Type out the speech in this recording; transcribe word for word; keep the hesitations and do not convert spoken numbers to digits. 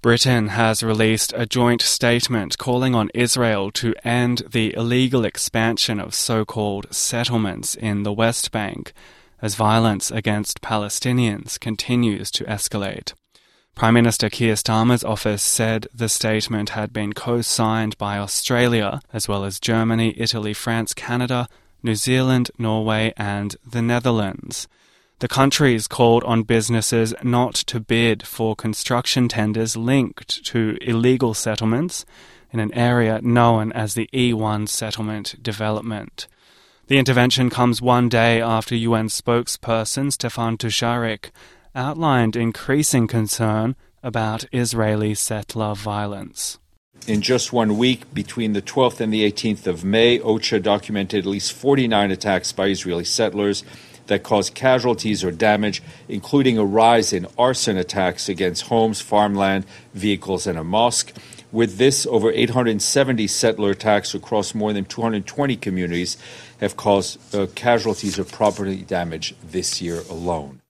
Britain has released a joint statement calling on Israel to end the illegal expansion of so-called settlements in the West Bank as violence against Palestinians continues to escalate. Prime Minister Keir Starmer's office said the statement had been co-signed by Australia, as well as Germany, Italy, France, Canada, New Zealand, Norway and the Netherlands. The countries called on businesses not to bid for construction tenders linked to illegal settlements in an area known as the E one settlement development. The intervention comes one day after U N spokesperson Stefan Dujarric outlined increasing concern about Israeli settler violence. In just one week, between the twelfth and the eighteenth of May, OCHA documented at least forty-nine attacks by Israeli settlers that caused casualties or damage, including a rise in arson attacks against homes, farmland, vehicles, and a mosque. With this, over eight hundred seventy settler attacks across more than two hundred twenty communities have caused uh, casualties or property damage this year alone.